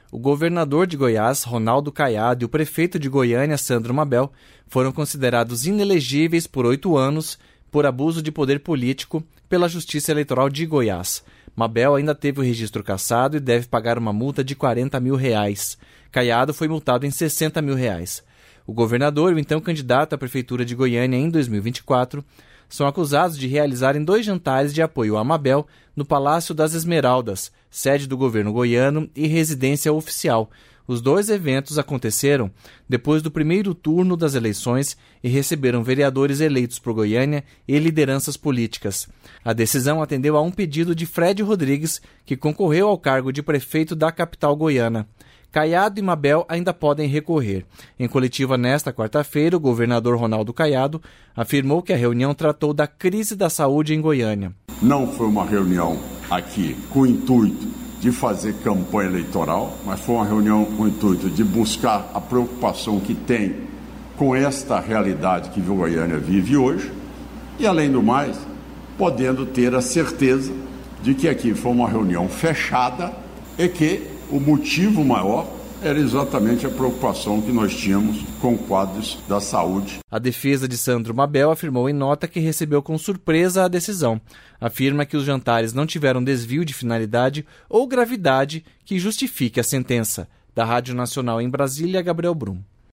o governador de Goiás, Ronaldo Caiado, e o prefeito de Goiânia, Sandro Mabel, foram considerados inelegíveis por 8 anos por abuso de poder político pela Justiça Eleitoral de Goiás. Mabel ainda teve o registro cassado e deve pagar uma multa de R$40 mil. Caiado foi multado em R$60 mil. O governador e o então candidato à prefeitura de Goiânia em 2024 são acusados de realizarem 2 jantares de apoio a Mabel no Palácio das Esmeraldas, sede do governo goiano e residência oficial. Os 2 eventos aconteceram depois do primeiro turno das eleições e receberam vereadores eleitos por Goiânia e lideranças políticas. A decisão atendeu a um pedido de Fred Rodrigues, que concorreu ao cargo de prefeito da capital goiana. Caiado e Mabel ainda podem recorrer. Em coletiva nesta quarta-feira, o governador Ronaldo Caiado afirmou que a reunião tratou da crise da saúde em Goiânia. Não foi uma reunião aqui com o intuito de fazer campanha eleitoral, mas foi uma reunião com o intuito de buscar a preocupação que tem com esta realidade que Goiânia vive hoje e, além do mais, podendo ter a certeza de que aqui foi uma reunião fechada e que o motivo maior era exatamente a preocupação que nós tínhamos com quadros da saúde. A defesa de Sandro Mabel afirmou em nota que recebeu com surpresa a decisão. Afirma que os jantares não tiveram desvio de finalidade ou gravidade que justifique a sentença. Da Rádio Nacional em Brasília, Gabriel Brum.